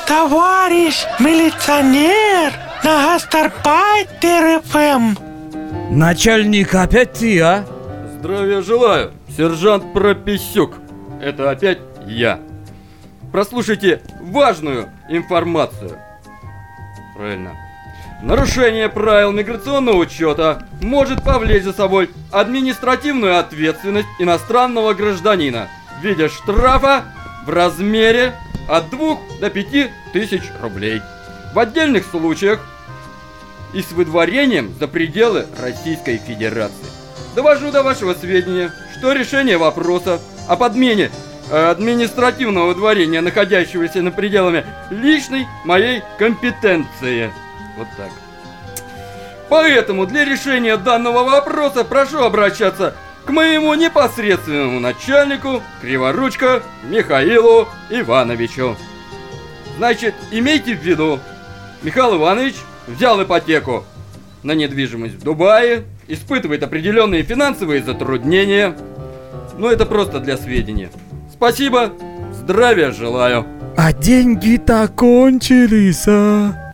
товарищ милиционер на Гастарбайтер ФМ. Начальник, опять ты, а? Здравия желаю, сержант Прописюк. Это опять я. Прослушайте важную информацию. Правильно. Нарушение правил миграционного учета может повлечь за собой административную ответственность иностранного гражданина в виде штрафа в размере от 2 до 5 тысяч рублей. В отдельных случаях и с выдворением за пределы Российской Федерации. Довожу до вашего сведения, что решение вопроса о подмене административного выдворения, находящегося за пределами личной моей компетенции. Вот так. Поэтому для решения данного вопроса прошу обращаться к моему непосредственному начальнику Криворучко Михаилу Ивановичу. Значит, имейте в виду, Михаил Иванович взял ипотеку на недвижимость в Дубае, испытывает определенные финансовые затруднения. Но это просто для сведения. Спасибо, здравия желаю. А деньги-то кончились, а?